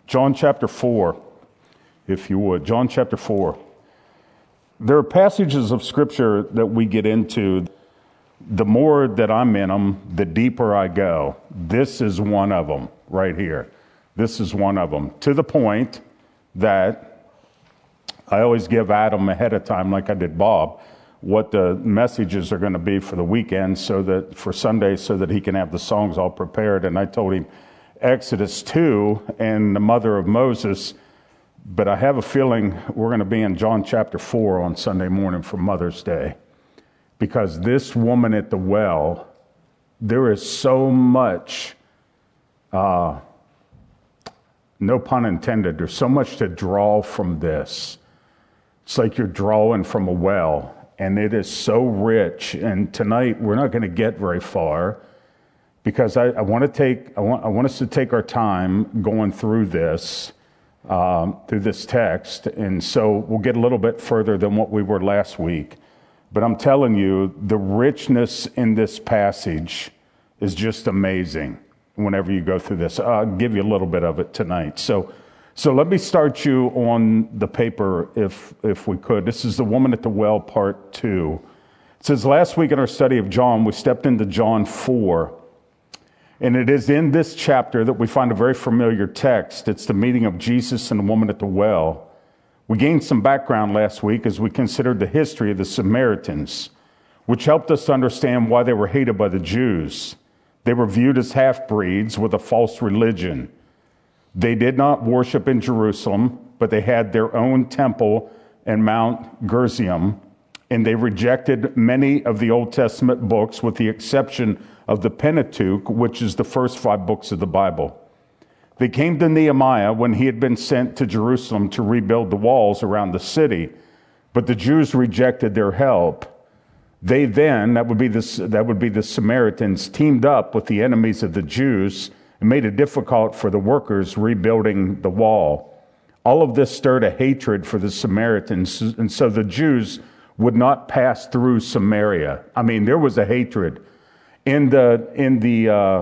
John chapter 4, if you would. John chapter 4. There are passages of Scripture that we get into. The more that I'm in them, the deeper I go. This is one of them right here. This is one of them. To the point that I always give Adam ahead of time, like I did Bob, what the messages are going to be for the weekend, so that for Sunday, so that he can have the songs all prepared. And I told him Exodus 2 and the mother of Moses, but I have a feeling we're going to be in John chapter 4 on Sunday morning for Mother's Day, because this woman at the well, there is so much, no pun intended, there's so much to draw from this. It's like you're drawing from a well. And it is so rich. And tonight we're not going to get very far, because I want us to take our time going through this text. And so we'll get a little bit further than what we were last week. But I'm telling you, the richness in this passage is just amazing whenever you go through this. I'll give you a little bit of it tonight. So let me start you on the paper, if we could. This is the woman at the well, part 2. It says, last week in our study of John, we stepped into John 4. And it is in this chapter that we find a very familiar text. It's the meeting of Jesus and the woman at the well. We gained some background last week as we considered the history of the Samaritans, which helped us to understand why they were hated by the Jews. They were viewed as half-breeds with a false religion. They did not worship in Jerusalem, but they had their own temple in Mount Gerizim, and they rejected many of the Old Testament books with the exception of the Pentateuch, which is the first 5 books of the Bible. They came to Nehemiah when he had been sent to Jerusalem to rebuild the walls around the city, but the Jews rejected their help. They then, that would be the Samaritans, teamed up with the enemies of the Jews and made it difficult for the workers rebuilding the wall. All of this stirred a hatred for the Samaritans, and so the Jews would not pass through Samaria. I mean, there was a hatred. In a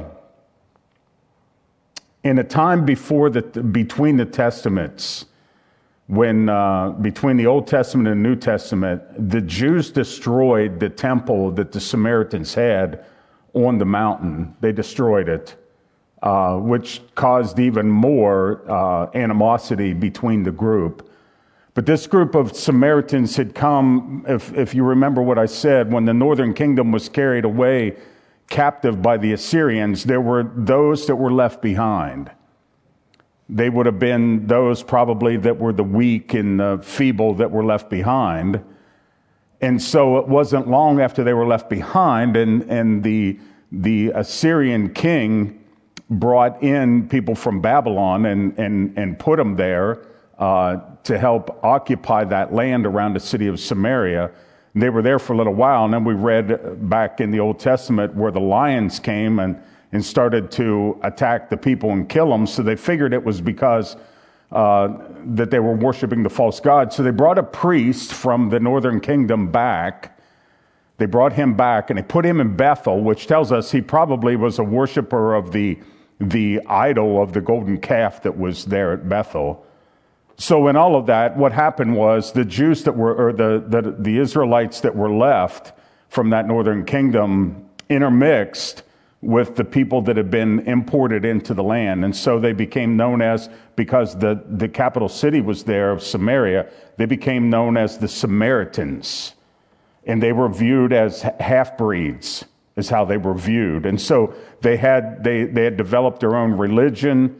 time between the Testaments, when between the Old Testament and New Testament, the Jews destroyed the temple that the Samaritans had on the mountain. They destroyed it. Which caused even more animosity between the group. But this group of Samaritans had come, if you remember what I said, when the northern kingdom was carried away captive by the Assyrians, there were those that were left behind. They would have been those probably that were the weak and the feeble that were left behind. And so it wasn't long after they were left behind, and the Assyrian king brought in people from Babylon and put them there to help occupy that land around the city of Samaria. And they were there for a little while, and then we read back in the Old Testament where the lions came and started to attack the people and kill them. So they figured it was because that they were worshiping the false god. So they brought a priest from the northern kingdom back. They brought him back, and they put him in Bethel, which tells us he probably was a worshiper of the idol of the golden calf that was there at Bethel. So in all of that, what happened was the Jews that were, or the Israelites that were left from that northern kingdom intermixed with the people that had been imported into the land. And so they became known as, because the capital city was there of Samaria, they became known as the Samaritans. And they were viewed as half-breeds, is how they were viewed. And so they had developed their own religion,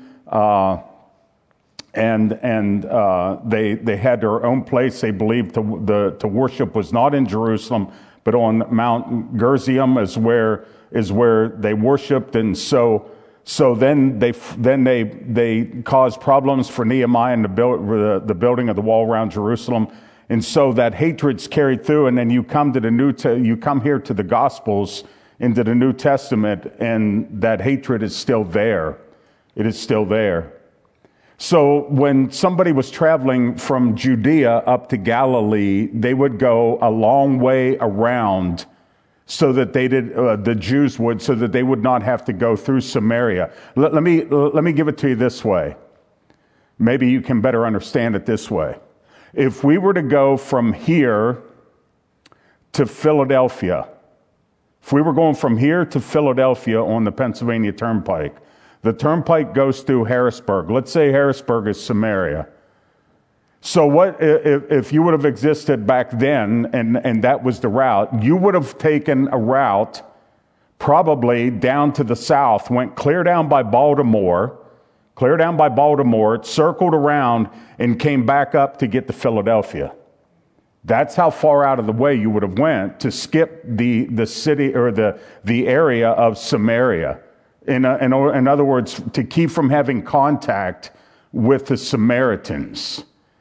and they had their own place. They believed to worship was not in Jerusalem, but on Mount Gerizim is where they worshipped. And so then they caused problems for Nehemiah and the building of the wall around Jerusalem. And so that hatred's carried through, and then you come here to the Gospels, into the New Testament, and that hatred is still there. It is still there. So when somebody was traveling from Judea up to Galilee, they would go a long way around, so that the Jews would, so that they would not have to go through Samaria. Let me give it to you this way. Maybe you can better understand it this way. If we were to go from here to Philadelphia, if we were going from here to Philadelphia on the Pennsylvania Turnpike, the turnpike goes through Harrisburg. Let's say Harrisburg is Samaria. So what if you would have existed back then and that was the route, you would have taken a route probably down to the south, went clear down by Baltimore, circled around and came back up to get to Philadelphia. That's how far out of the way you would have went to skip the city or the area of Samaria. In other words, to keep from having contact with the Samaritans.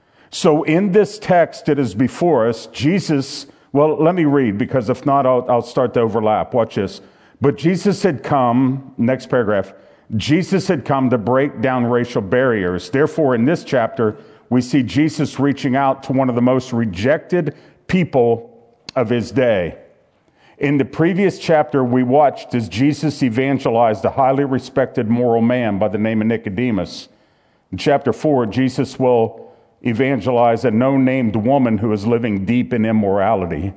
So in this text that is before us, Jesus, well, let me read, because if not, I'll start to overlap. Watch this. But Jesus had come, next paragraph, Jesus had come to break down racial barriers. Therefore, in this chapter, we see Jesus reaching out to one of the most rejected people of his day. In the previous chapter, we watched as Jesus evangelized a highly respected moral man by the name of Nicodemus. In chapter 4, Jesus will evangelize a no-named woman who is living deep in immorality.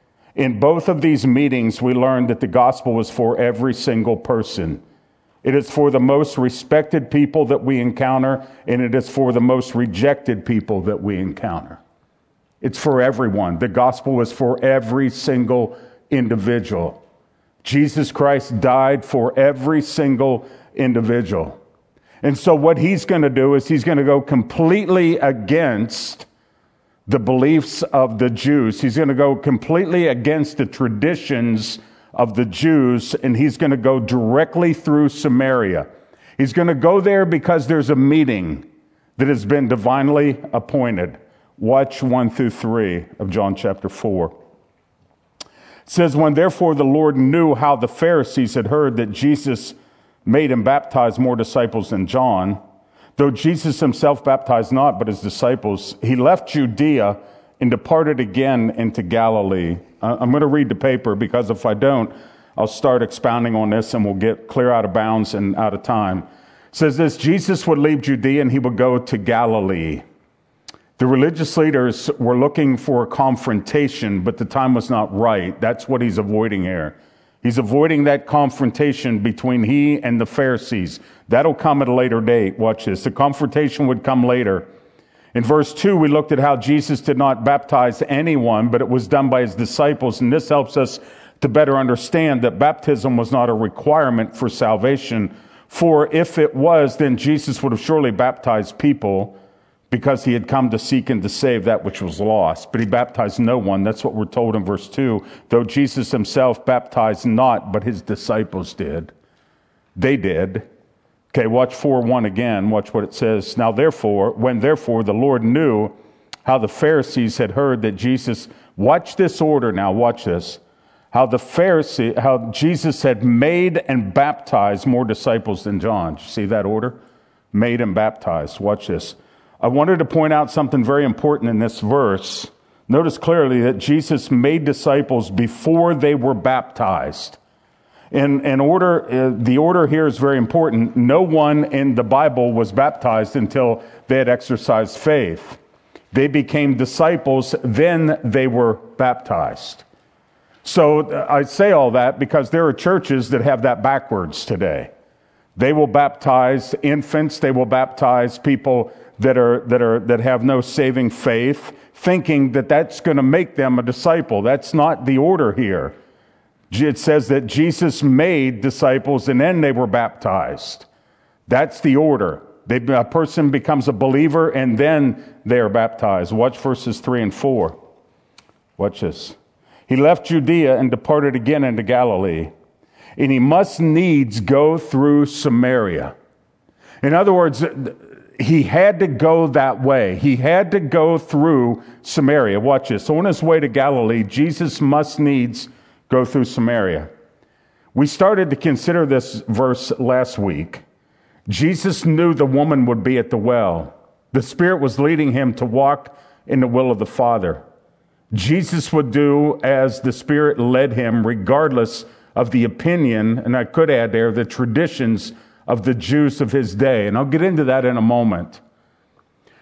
In both of these meetings, we learned that the gospel was for every single person. It is for the most respected people that we encounter, and it is for the most rejected people that we encounter. It's for everyone. The gospel is for every single individual. Jesus Christ died for every single individual. And so what he's going to do is he's going to go completely against the beliefs of the Jews. He's going to go completely against the traditions of the Jews, and he's going to go directly through Samaria. He's going to go there because there's a meeting that has been divinely appointed. Watch 1 through 3 of John chapter 4. It says, when therefore the Lord knew how the Pharisees had heard that Jesus made and baptized more disciples than John, though Jesus himself baptized not, but his disciples, he left Judea and departed again into Galilee. I'm going to read the paper, because if I don't, I'll start expounding on this and we'll get clear out of bounds and out of time. It says this, Jesus would leave Judea and he would go to Galilee. The religious leaders were looking for a confrontation, but the time was not right. That's what he's avoiding here. He's avoiding that confrontation between he and the Pharisees. That'll come at a later date. Watch this. The confrontation would come later. In verse 2, we looked at how Jesus did not baptize anyone, but it was done by his disciples. And this helps us to better understand that baptism was not a requirement for salvation. For if it was, then Jesus would have surely baptized people, because he had come to seek and to save that which was lost. But he baptized no one. That's what we're told in verse 2. Though Jesus himself baptized not, but his disciples did. They did. Okay, watch 4:1 again. Watch what it says. Now therefore, when therefore the Lord knew how the Pharisees had heard that Jesus, watch this order now, watch this. How Jesus had made and baptized more disciples than John. Did you see that order? Made and baptized. Watch this. I wanted to point out something very important in this verse. Notice clearly that Jesus made disciples before they were baptized. The order here is very important. No one in the Bible was baptized until they had exercised faith. They became disciples, then they were baptized. So I say all that because there are churches that have that backwards today. They will baptize infants, they will baptize people that have no saving faith, thinking that that's going to make them a disciple. That's not the order here. It says that Jesus made disciples and then they were baptized. That's the order. A person becomes a believer and then they are baptized. Watch verses 3 and 4. Watch this. He left Judea and departed again into Galilee, and he must needs go through Samaria. In other words, he had to go that way. He had to go through Samaria. Watch this. On his way to Galilee, Jesus must needs go through Samaria. We started to consider this verse last week. Jesus knew the woman would be at the well. The Spirit was leading him to walk in the will of the Father. Jesus would do as the Spirit led him, regardless of the opinion, and I could add there, the traditions of the Jews of his day. And I'll get into that in a moment.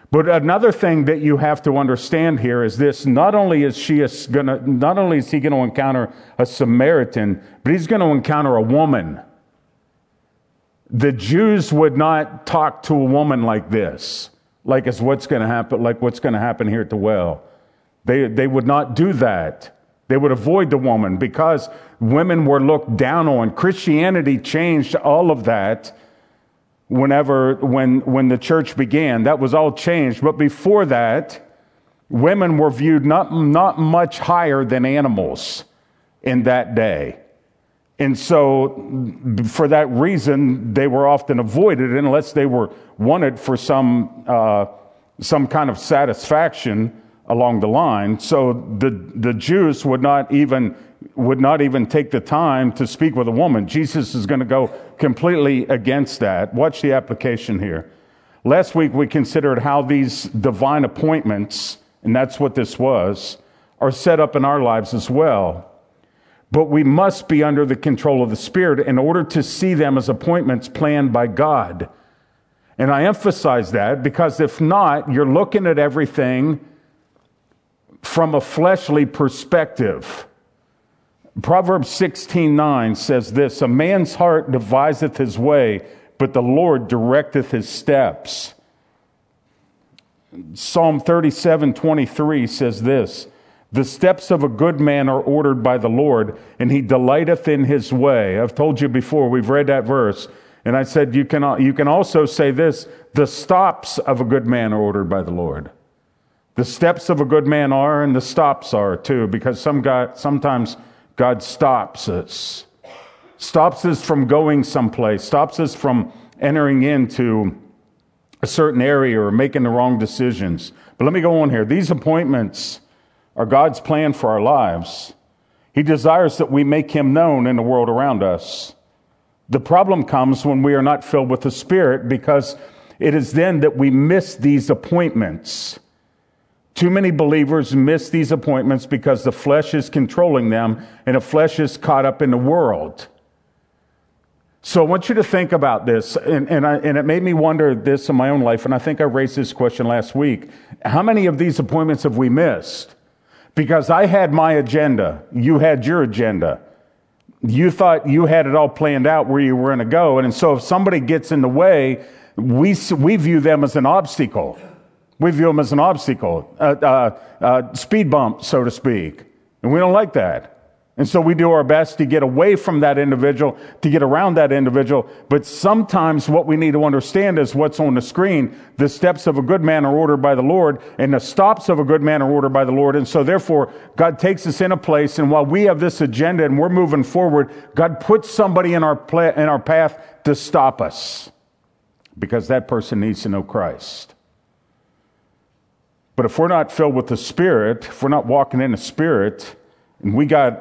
But another thing that you have to understand here is this: not only is he going to encounter a Samaritan, but he's going to encounter a woman. The Jews would not talk to a woman like this, like what's going to happen here at the well. They would not do that. They would avoid the woman because women were looked down on. Christianity changed all of that when the church began. That was all changed. But before that, women were viewed not much higher than animals in that day. And so for that reason, they were often avoided unless they were wanted for some kind of satisfaction along the line. So the Jews would not even take the time to speak with a woman. Jesus is going to go completely against that. Watch the application here. Last week we considered how these divine appointments, and that's what this was, are set up in our lives as well. But we must be under the control of the Spirit in order to see them as appointments planned by God. And I emphasize that because if not, you're looking at everything from a fleshly perspective. Proverbs 16:9 says this: a man's heart deviseth his way, but the Lord directeth his steps. Psalm 37:23 says this: the steps of a good man are ordered by the Lord, and he delighteth in his way. I've told you before, we've read that verse, and I said you can also say this: the stops of a good man are ordered by the Lord. The steps of a good man are, and the stops are too, because sometimes God stops us from going someplace, stops us from entering into a certain area or making the wrong decisions. But let me go on here. These appointments are God's plan for our lives. He desires that we make him known in the world around us. The problem comes when we are not filled with the Spirit, because it is then that we miss these appointments. Too many believers miss these appointments because the flesh is controlling them and the flesh is caught up in the world. So I want you to think about this, and it made me wonder this in my own life, and I think I raised this question last week. How many of these appointments have we missed? Because I had my agenda. You had your agenda. You thought you had it all planned out where you were going to go. And so if somebody gets in the way, we view them as an obstacle. We view them as an obstacle, speed bump, so to speak. And we don't like that. And so we do our best to get away from that individual, to get around that individual. But sometimes what we need to understand is what's on the screen. The steps of a good man are ordered by the Lord, and the stops of a good man are ordered by the Lord. And so therefore, God takes us in a place, and while we have this agenda and we're moving forward, God puts somebody in our path to stop us, because that person needs to know Christ. But if we're not filled with the Spirit, if we're not walking in the Spirit, and we got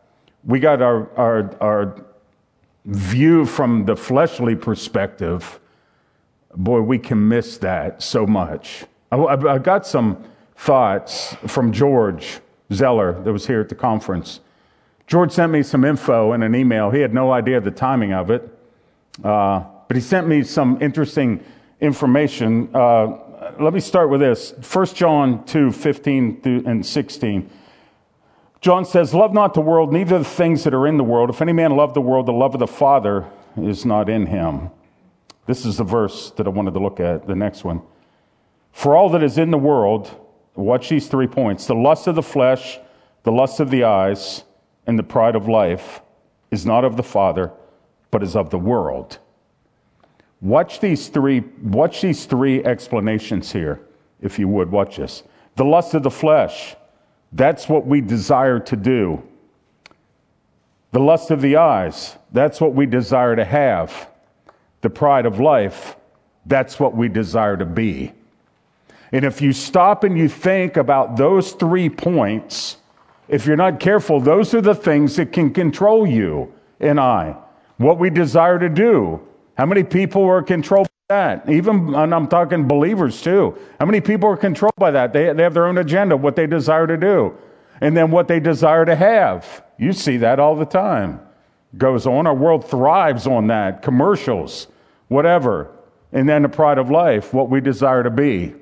our view from the fleshly perspective, boy, we can miss that so much. I got some thoughts from George Zeller that was here at the conference. George sent me some info in an email. He had no idea the timing of it, but he sent me some interesting information. Let me start with this. 1 John 2:15 and 16. John says, love not the world, neither the things that are in the world. If any man love the world, the love of the Father is not in him. This is the verse that I wanted to look at, the next one. For all that is in the world, watch these 3 points: the lust of the flesh, the lust of the eyes, and the pride of life is not of the Father, but is of the world. Watch these three explanations here, if you would. Watch this. The lust of the flesh, that's what we desire to do. The lust of the eyes, that's what we desire to have. The pride of life, that's what we desire to be. And if you stop and you think about those 3 points, if you're not careful, those are the things that can control you and I. What we desire to do. How many people are controlled by that? Even, and I'm talking believers too. How many people are controlled by that? They have their own agenda, what they desire to do. And then what they desire to have. You see that all the time. Goes on. Our world thrives on that. Commercials, whatever. And then the pride of life, what we desire to be.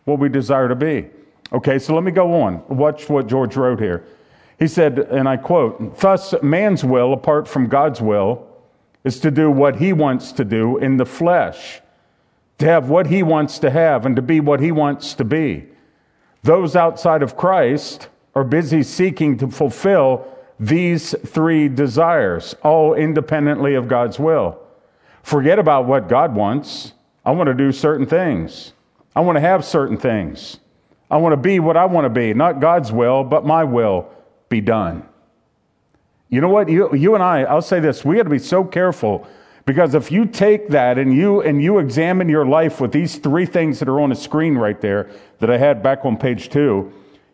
what we desire to be. Okay, so let me go on. Watch what George wrote here. He said, and I quote, "Thus, man's will, apart from God's will, is to do what he wants to do in the flesh, to have what he wants to have, and to be what he wants to be. Those outside of Christ are busy seeking to fulfill these three desires, all independently of God's will. Forget about what God wants. I want to do certain things. I want to have certain things. I want to be what I want to be, not God's will, but my will be done." You know what? You and I'll say this, we got to be so careful, because if you take that and you examine your life with these three things that are on the screen right there that I had back on page 2,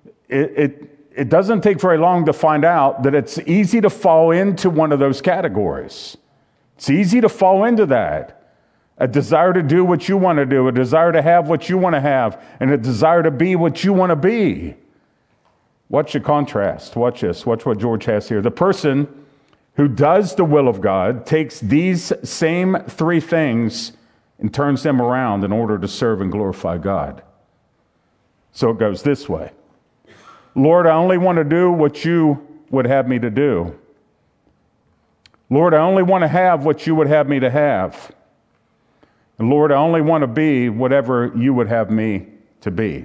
it doesn't take very long to find out that it's easy to fall into one of those categories. It's easy to fall into that. A desire to do what you want to do, a desire to have what you want to have, and a desire to be what you want to be. Watch the contrast. Watch this. Watch what George has here. The person who does the will of God takes these same three things and turns them around in order to serve and glorify God. So it goes this way. Lord, I only want to do what you would have me to do. Lord, I only want to have what you would have me to have. And Lord, I only want to be whatever you would have me to be.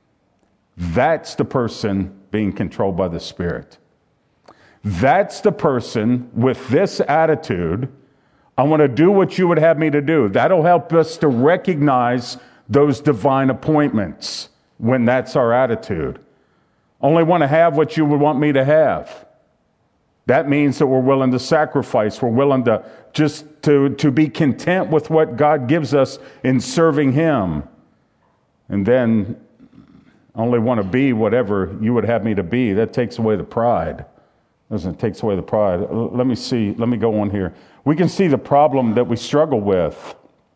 That's the person being controlled by the Spirit. That's the person with this attitude. I want to do what you would have me to do. That'll help us to recognize those divine appointments when that's our attitude. Only want to have what you would want me to have. That means that we're willing to sacrifice. We're willing to just to be content with what God gives us in serving Him. And then only want to be whatever you would have me to be. That takes away the pride. Doesn't it? Takes away the pride. Let me go on here. We can see the problem that we struggle with.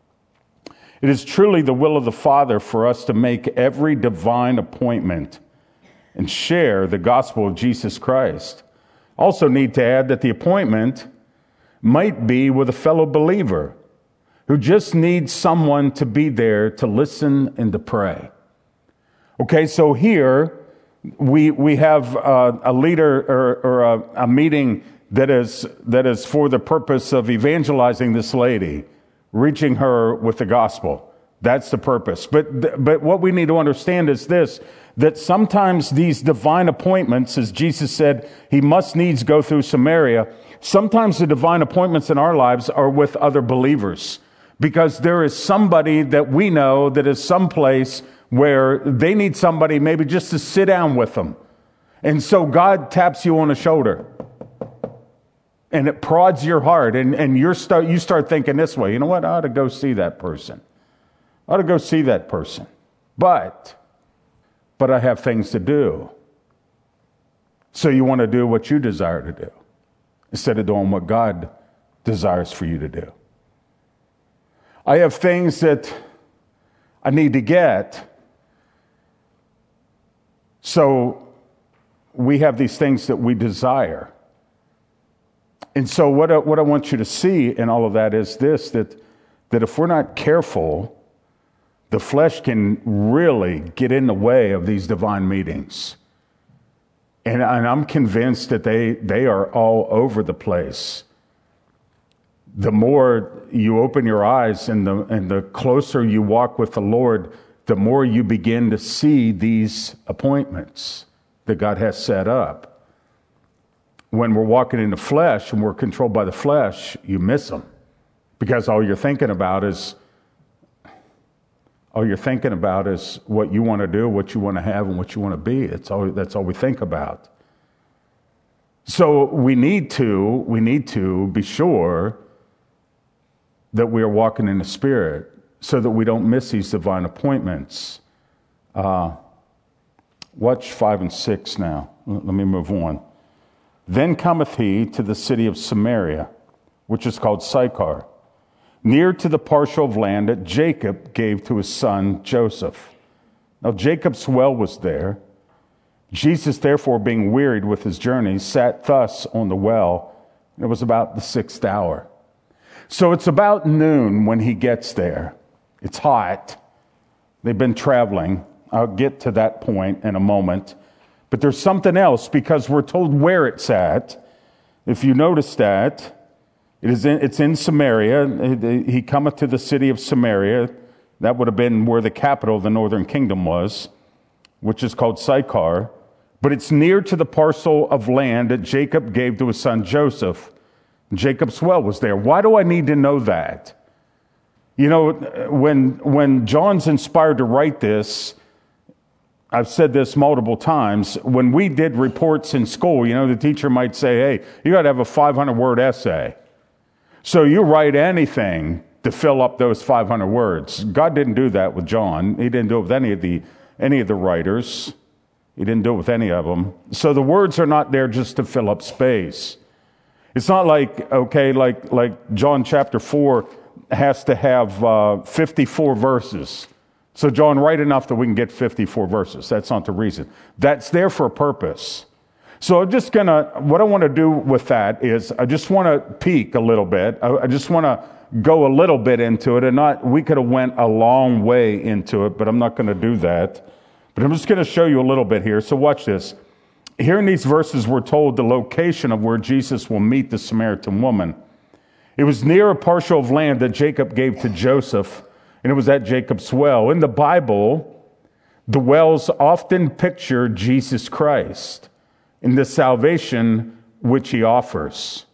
It is truly the will of the Father for us to make every divine appointment and share the gospel of Jesus Christ. Also need to add that the appointment might be with a fellow believer who just needs someone to be there to listen and to pray. Okay, so here we have a leader or a meeting that is for the purpose of evangelizing this lady, reaching her with the gospel. That's the purpose. But what we need to understand is this, that sometimes these divine appointments, as Jesus said, he must needs go through Samaria. Sometimes the divine appointments in our lives are with other believers, because there is somebody that we know that is someplace where they need somebody maybe just to sit down with them. And so God taps you on the shoulder and it prods your heart, and you start thinking this way, you know what, I ought to go see that person. I ought to go see that person. But I have things to do. So you want to do what you desire to do instead of doing what God desires for you to do. I have things that I need to get. So we have these things that we desire. And so what I want you to see in all of that is this, that if we're not careful, the flesh can really get in the way of these divine meetings. And I'm convinced that they are all over the place. The more you open your eyes and the closer you walk with the Lord, the more you begin to see these appointments that God has set up. When we're walking in the flesh and we're controlled by the flesh, you miss them, because all you're thinking about is what you want to do, what you want to have, and what you want to be. That's all we think about. So we need to be sure that we are walking in the Spirit, so that we don't miss these divine appointments. Watch 5 and 6 now. Let me move on. Then cometh he to the city of Samaria, which is called Sychar, near to the parcel of land that Jacob gave to his son Joseph. Now Jacob's well was there. Jesus, therefore, being wearied with his journey, sat thus on the well. It was about the 6th hour. So it's about noon when he gets there. It's hot. They've been traveling. I'll get to that point in a moment. But there's something else, because we're told where it's at. If you notice that, it's in Samaria. He cometh to the city of Samaria. That would have been where the capital of the northern kingdom was, which is called Sychar. But it's near to the parcel of land that Jacob gave to his son Joseph. Jacob's well was there. Why do I need to know that? You know, when John's inspired to write this, I've said this multiple times, when we did reports in school, you know, the teacher might say, hey, you got to have a 500-word essay. So you write anything to fill up those 500 words. God didn't do that with John. He didn't do it with any of the writers. He didn't do it with any of them. So the words are not there just to fill up space. It's not like, okay, like John chapter 4 has to have 54 verses. So John, write enough that we can get 54 verses. That's not the reason. That's there for a purpose. So what I want to do with that is I just want to peek a little bit. I just want to go a little bit into it, we could have went a long way into it, but I'm not going to do that. But I'm just going to show you a little bit here. So watch this. Here in these verses, we're told the location of where Jesus will meet the Samaritan woman. It was near a parcel of land that Jacob gave to Joseph, and it was at Jacob's well. In the Bible, the wells often picture Jesus Christ and the salvation which he offers.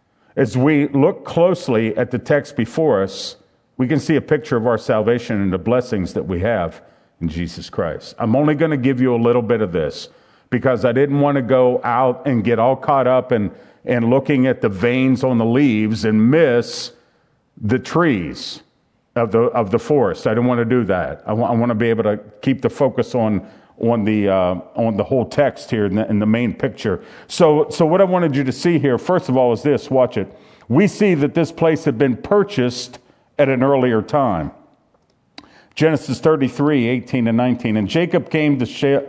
As we look closely at the text before us, we can see a picture of our salvation and the blessings that we have in Jesus Christ. I'm only going to give you a little bit of this because I didn't want to go out and get all caught up and looking at the veins on the leaves and miss the trees of the forest. I didn't want to do that. I want to be able to keep the focus on the whole text here in the main picture. So what I wanted you to see here, first of all, is this. Watch it. We see that this place had been purchased at an earlier time. Genesis 33, 18 and 19. And Jacob came to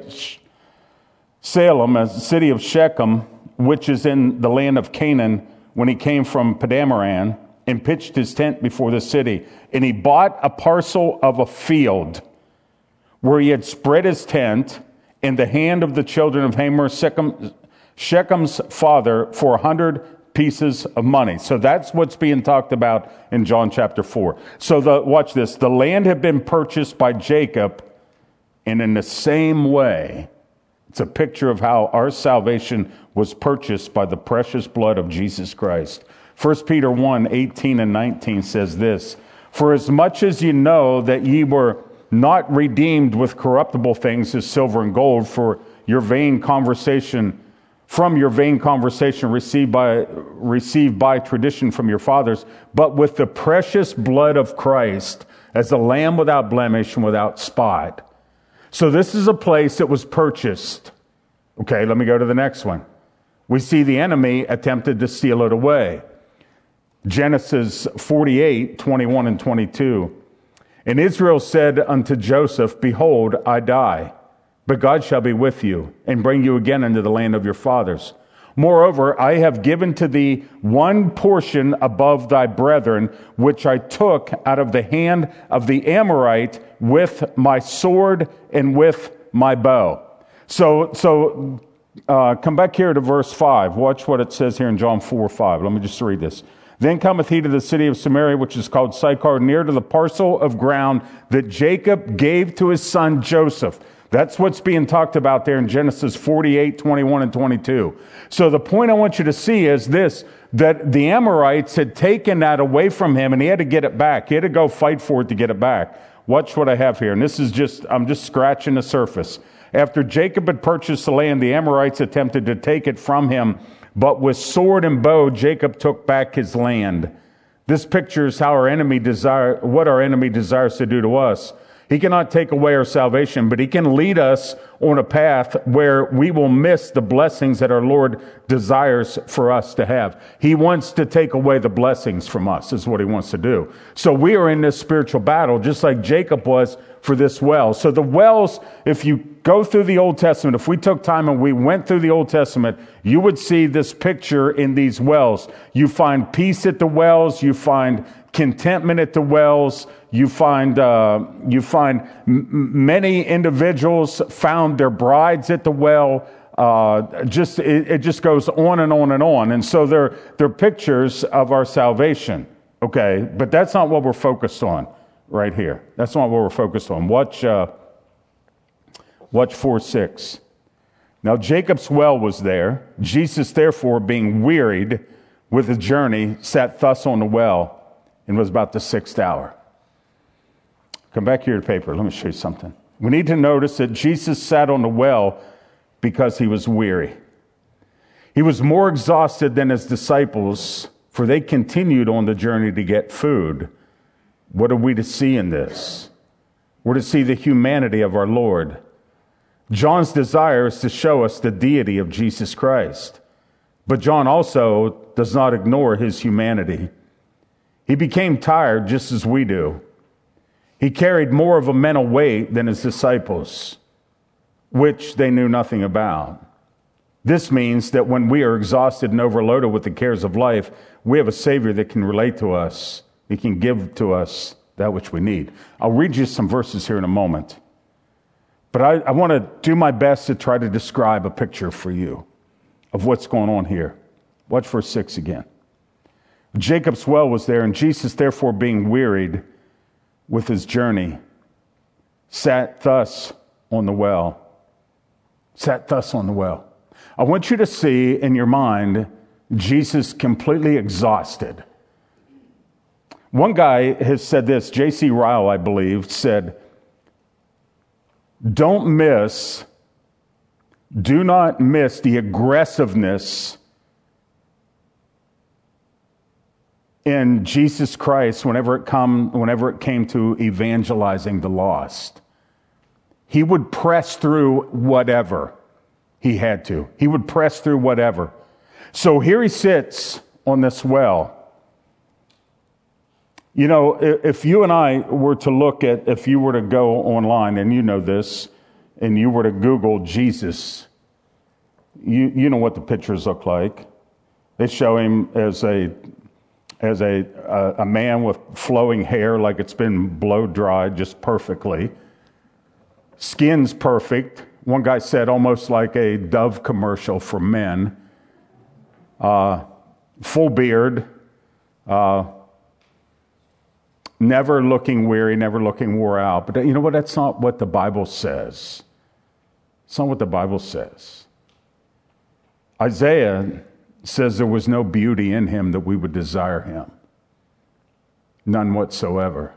Salem, a city of Shechem, which is in the land of Canaan, when he came from Padamaran, and pitched his tent before the city. And he bought a parcel of a field where he had spread his tent in the hand of the children of Hamor, Shechem's father, for 100 pieces of money. So that's what's being talked about in John chapter 4. So watch this. The land had been purchased by Jacob, and in the same way, it's a picture of how our salvation was purchased by the precious blood of Jesus Christ. 1 Peter 1, 18 and 19 says this, "For as much as you know that ye were not redeemed with corruptible things as silver and gold from your vain conversation received by tradition from your fathers, but with the precious blood of Christ as a lamb without blemish and without spot." So this is a place that was purchased. Okay, let me go to the next one. We see the enemy attempted to steal it away. Genesis 48, 21 and 22. "And Israel said unto Joseph, Behold, I die, but God shall be with you, and bring you again into the land of your fathers. Moreover, I have given to thee one portion above thy brethren, which I took out of the hand of the Amorite with my sword and with my bow." So come back here to verse 5. Watch what it says here in John 4:5. Let me just read this. "Then cometh he to the city of Samaria, which is called Sychar, near to the parcel of ground that Jacob gave to his son Joseph." That's what's being talked about there in Genesis 48, 21 and 22. So the point I want you to see is this, that the Amorites had taken that away from him and he had to get it back. He had to go fight for it to get it back. Watch what I have here. And this is I'm just scratching the surface. "After Jacob had purchased the land, the Amorites attempted to take it from him, but with sword and bow, Jacob took back his land." This pictures how what our enemy desires to do to us. He cannot take away our salvation, but he can lead us on a path where we will miss the blessings that our Lord desires for us to have. He wants to take away the blessings from us, is what he wants to do. So we are in this spiritual battle, just like Jacob was for this well. So the wells, if you go through the Old Testament, if we took time and we went through the Old Testament, you would see this picture in these wells. You find peace at the wells, you find contentment at the wells. You find many individuals found their brides at the well. It just goes on and on and on. And so they're pictures of our salvation. Okay, but that's not what we're focused on right here. That's not what we're focused on. Watch 4:6. Now Jacob's well was there. Jesus, therefore, being wearied with the journey, sat thus on the well, and was about the 6th hour. Come back here to paper. Let me show you something. We need to notice that Jesus sat on the well because he was weary. He was more exhausted than his disciples, for they continued on the journey to get food. What are we to see in this? We're to see the humanity of our Lord. John's desire is to show us the deity of Jesus Christ. But John also does not ignore his humanity. He became tired just as we do. He carried more of a mental weight than his disciples, which they knew nothing about. This means that when we are exhausted and overloaded with the cares of life, we have a Savior that can relate to us. He can give to us that which we need. I'll read you some verses here in a moment. But I want to do my best to try to describe a picture for you of what's going on here. Watch verse 6 again. Jacob's well was there, and Jesus, therefore, being wearied with his journey, sat thus on the well. Sat thus on the well. I want you to see in your mind Jesus completely exhausted. One guy has said this, J.C. Ryle, I believe, said, do not miss the aggressiveness in Jesus Christ whenever it came to evangelizing the lost. He would press through whatever he had to. He would press through whatever. So here he sits on this well. You know, if you and I were to look at, if you were to go online, and you know this, and you were to Google Jesus, you know what the pictures look like. They show him as a man with flowing hair like it's been blow dried just perfectly. Skin's perfect. One guy said almost like a Dove commercial for men. Full beard. Never looking weary, never looking wore out. But you know what? That's not what the Bible says. It's not what the Bible says. Isaiah says there was no beauty in him that we would desire him. None whatsoever.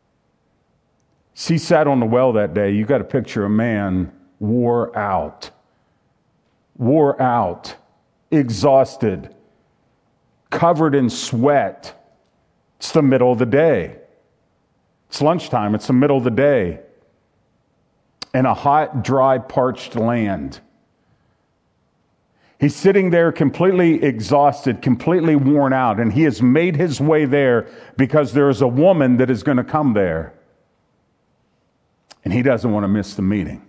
He sat on the well that day. You got to picture a man wore out, exhausted, covered in sweat. It's the middle of the day. It's lunchtime. It's the middle of the day. In a hot, dry, parched land. He's sitting there completely exhausted, completely worn out, and he has made his way there because there is a woman that is going to come there. And he doesn't want to miss the meeting.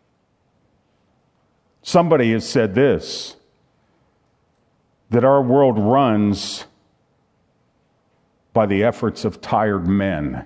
Somebody has said this, that our world runs by the efforts of tired men.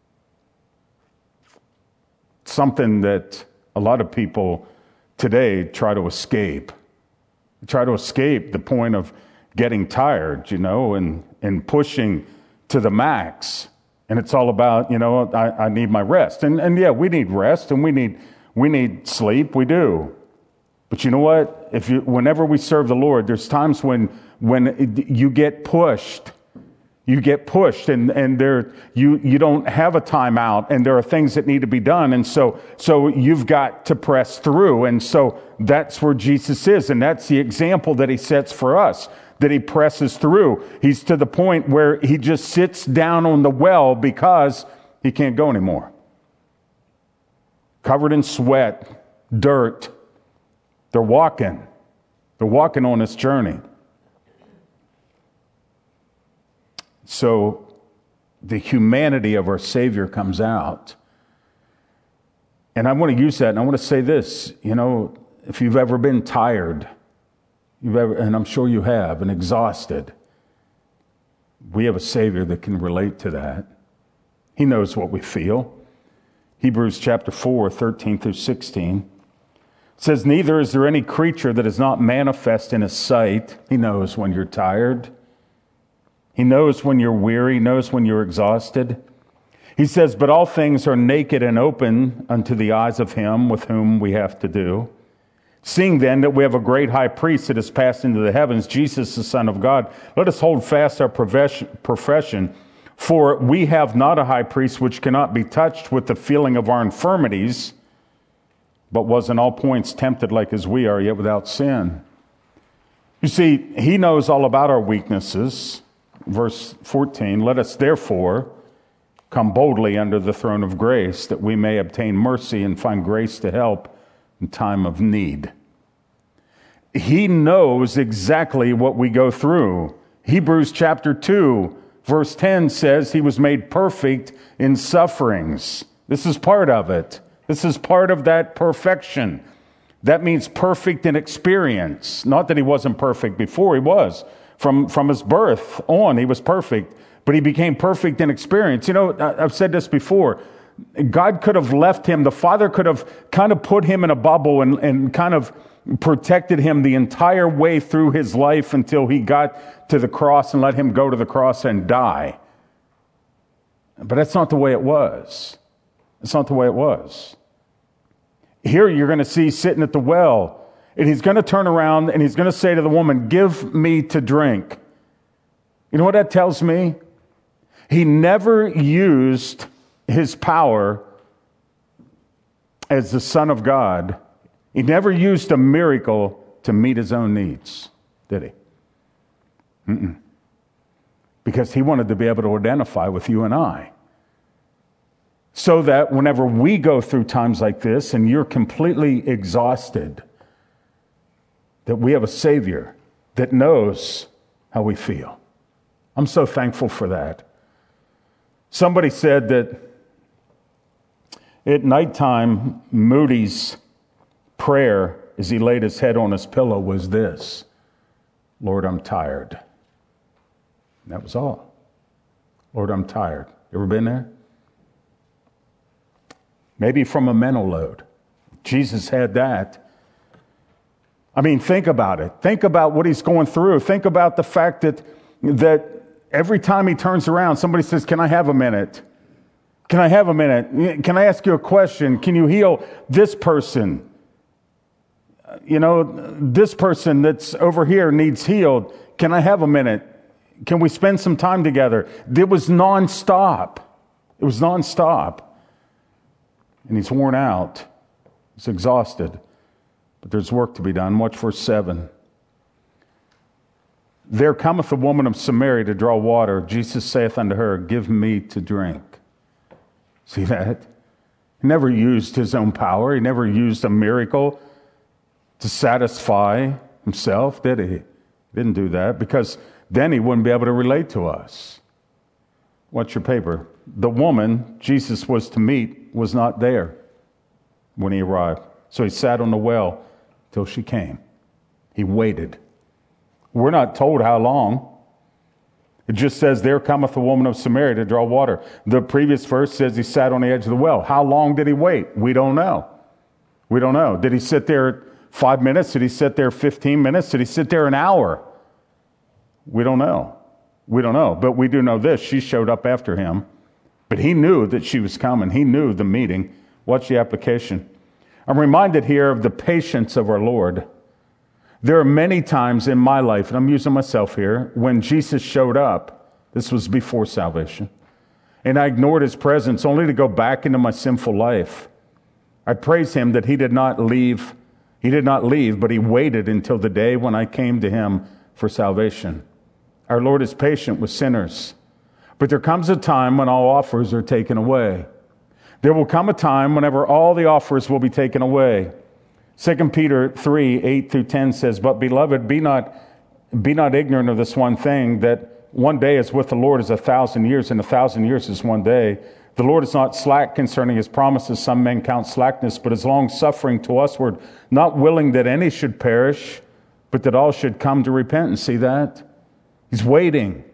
Something that a lot of people today try to escape. Try to escape the point of getting tired, and pushing to the max. And it's all about, I need my rest. And yeah, we need rest and we need sleep. We do. But you know what? Whenever we serve the Lord, there's times when you get pushed. You get pushed and you don't have a timeout, and there are things that need to be done. And so you've got to press through. And so that's where Jesus is. And that's the example that he sets for us, that he presses through. He's to the point where he just sits down on the well because he can't go anymore. Covered in sweat, dirt. They're walking on this journey. So the humanity of our Savior comes out. And I want to use that, and I want to say this, if you've ever been tired, and I'm sure you have, and exhausted, We have a Savior that can relate to that. He knows what we feel. Hebrews chapter 4, 13 through 16 says, neither is there any creature that is not manifest in his sight. He knows when you're tired. He knows when you're weary. He knows when you're exhausted. He says, but all things are naked and open unto the eyes of him with whom we have to do. Seeing then that we have a great high priest that has passed into the heavens, Jesus, the Son of God, let us hold fast our profession. For we have not a high priest which cannot be touched with the feeling of our infirmities, but was in all points tempted like as we are, yet without sin. You see, he knows all about our weaknesses. Verse 14, let us therefore come boldly under the throne of grace, that we may obtain mercy and find grace to help in time of need. He knows exactly what we go through. Hebrews chapter 2, verse 10 says he was made perfect in sufferings. This is part of it. This is part of that perfection. That means perfect in experience. Not that he wasn't perfect before, he was. From his birth on, he was perfect. But he became perfect in experience. You know, I've said this before. God could have left him, the Father could have kind of put him in a bubble and kind of protected him the entire way through his life until he got to the cross and let him go to the cross and die. But that's not the way it was. It's not the way it was. Here you're going to see sitting at the well, and he's going to turn around and he's going to say to the woman, give me to drink. You know what that tells me? He never used his power as the Son of God. He never used a miracle to meet his own needs, did he? Because he wanted to be able to identify with you and I. So that whenever we go through times like this and you're completely exhausted, that we have a Savior that knows how we feel. I'm so thankful for that. Somebody said that at nighttime, Moody's prayer as he laid his head on his pillow was this: Lord, I'm tired. And that was all. Lord, I'm tired. You ever been there? Maybe from a mental load. Jesus had that. I mean, think about it. Think about what he's going through. Think about the fact that every time he turns around, somebody says, can I have a minute? Can I have a minute? Can I ask you a question? Can you heal this person? You know, this person that's over here needs healed. Can I have a minute? Can we spend some time together? It was nonstop. It was nonstop. And he's worn out. He's exhausted. But there's work to be done. Watch verse 7. There cometh a woman of Samaria to draw water. Jesus saith unto her, give me to drink. See that? He never used his own power. He never used a miracle to satisfy himself, did he? He didn't do that, because then he wouldn't be able to relate to us. What's your paper? The woman Jesus was to meet was not there when he arrived. So he sat on the well till she came. He waited. We're not told how long. It just says, there cometh a woman of Samaria to draw water. The previous verse says he sat on the edge of the well. How long did he wait? We don't know. We don't know. Did he sit there 5 minutes? Did he sit there 15 minutes? Did he sit there an hour? We don't know. We don't know. But we do know this. She showed up after him. But he knew that she was coming. He knew the meeting. Watch the application. I'm reminded here of the patience of our Lord. There are many times in my life, and I'm using myself here, when Jesus showed up. This was before salvation. And I ignored his presence only to go back into my sinful life. I praise him that he did not leave. He did not leave, but he waited until the day when I came to him for salvation. Our Lord is patient with sinners. But there comes a time when all offers are taken away. There will come a time whenever all the offers will be taken away. 2 Peter 3, 8 through 10 says, but beloved, be not ignorant of this one thing, that one day is with the Lord as 1,000 years, and 1,000 years is one day. The Lord is not slack concerning his promises, some men count slackness, but is long-suffering to usward, not willing that any should perish, but that all should come to repentance. See that? He's waiting.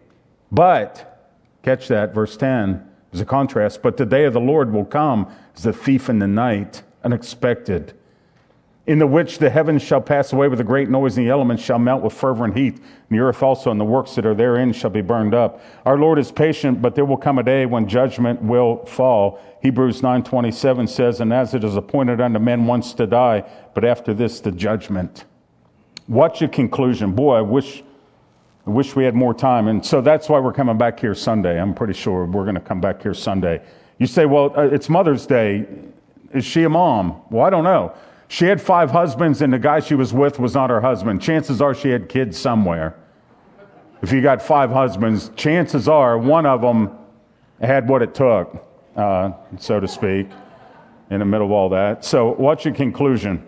But, catch that, verse 10, there's a contrast, but the day of the Lord will come as a thief in the night, unexpected, in the which the heavens shall pass away with a great noise, and the elements shall melt with fervent heat, and the earth also and the works that are therein shall be burned up. Our Lord is patient, but there will come a day when judgment will fall. Hebrews 9:27 says, and as it is appointed unto men once to die, but after this the judgment. What's your conclusion? Boy, I wish we had more time. And so that's why we're coming back here Sunday. I'm pretty sure we're going to come back here Sunday. You say, well, it's Mother's Day. Is she a mom? Well, I don't know. She had 5 husbands, and the guy she was with was not her husband. Chances are she had kids somewhere. If you got 5 husbands, chances are one of them had what it took, so to speak, in the middle of all that. So what's your conclusion?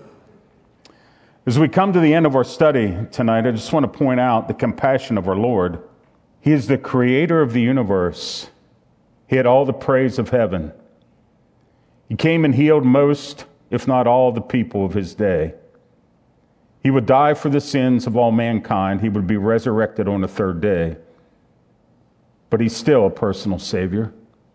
As we come to the end of our study tonight, I just want to point out the compassion of our Lord. He is the creator of the universe. He had all the praise of heaven. He came and healed most, if not all, the people of his day. He would die for the sins of all mankind. He would be resurrected on the 3rd day. But he's still a personal Savior.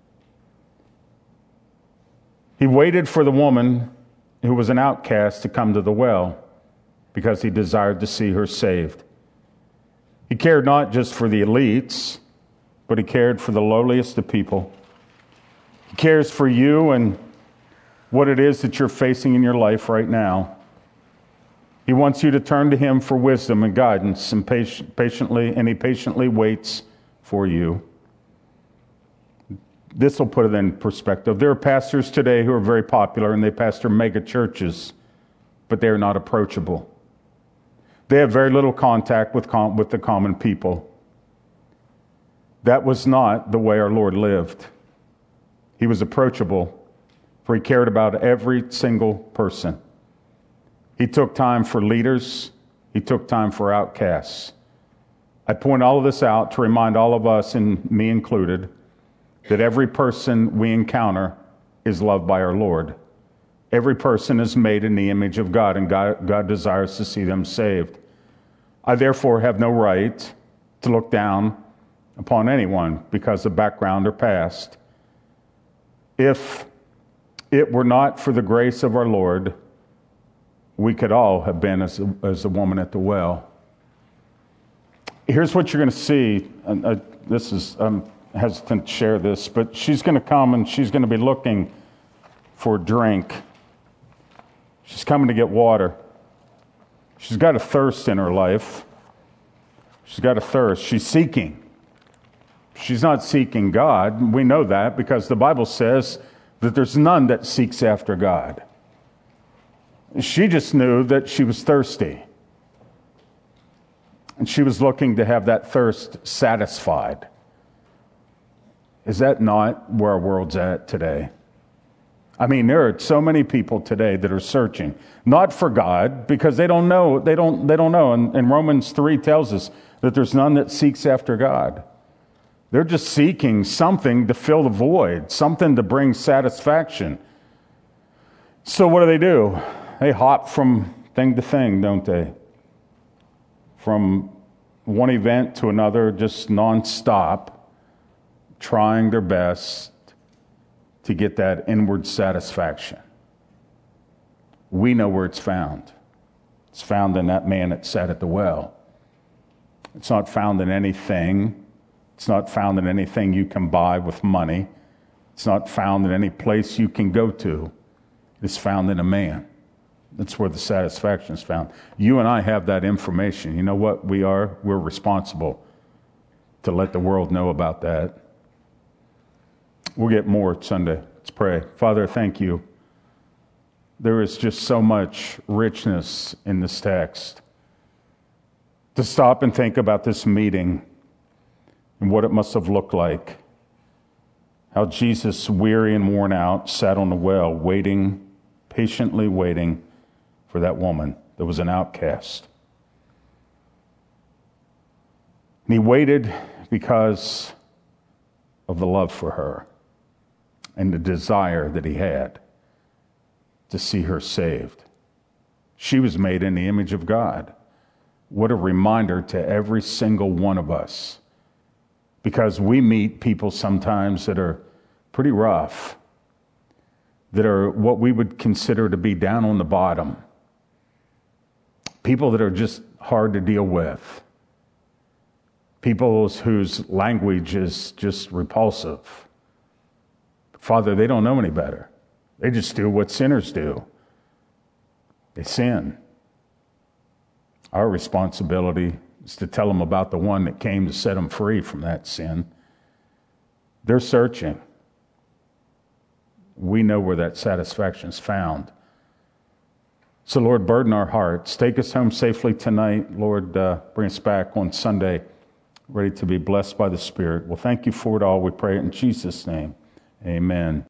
He waited for the woman who was an outcast to come to the well because he desired to see her saved. He cared not just for the elites, but he cared for the lowliest of people. He cares for you and what it is that you're facing in your life right now. He wants you to turn to him for wisdom and guidance, and he patiently waits for you. This will put it in perspective. There are pastors today who are very popular, and they pastor mega churches, but they are not approachable. They have very little contact with the common people. That was not the way our Lord lived. He was approachable, for he cared about every single person. He took time for leaders. He took time for outcasts. I point all of this out to remind all of us, and me included, that every person we encounter is loved by our Lord. Every person is made in the image of God, and God desires to see them saved. I therefore have no right to look down upon anyone because of background or past. If it were not for the grace of our Lord, we could all have been as a woman at the well. Here's what you're going to see. I'm hesitant to share this, but she's going to come and she's going to be looking for a drink. She's coming to get water. She's got a thirst in her life. She's got a thirst. She's seeking. She's not seeking God. We know that because the Bible says that there's none that seeks after God. She just knew that she was thirsty. And she was looking to have that thirst satisfied. Is that not where our world's at today? I mean, there are so many people today that are searching, not for God, because they don't know. They don't know. And Romans 3 tells us that there's none that seeks after God. They're just seeking something to fill the void, something to bring satisfaction. So what do? They hop from thing to thing, don't they? From one event to another, just nonstop, trying their best to get that inward satisfaction. We know where it's found. It's found in that man that sat at the well. It's not found in anything. It's not found in anything you can buy with money. It's not found in any place you can go to. It's found in a man. That's where the satisfaction is found. You and I have that information. You know what we are? We're responsible to let the world know about that. We'll get more Sunday. Let's pray. Father, thank you. There is just so much richness in this text. To stop and think about this meeting and what it must have looked like. How Jesus, weary and worn out, sat on the well, waiting, patiently waiting for that woman that was an outcast. And he waited because of the love for her and the desire that he had to see her saved. She was made in the image of God. What a reminder to every single one of us because we meet people sometimes that are pretty rough, that are what we would consider to be down on the bottom, people that are just hard to deal with, people whose language is just repulsive. Father, they don't know any better. They just do what sinners do. They sin. Our responsibility is to tell them about the one that came to set them free from that sin. They're searching. We know where that satisfaction is found. So, Lord, burden our hearts. Take us home safely tonight. Lord, bring us back on Sunday, ready to be blessed by the Spirit. Well, thank you for it all. We pray it in Jesus' name. Amen.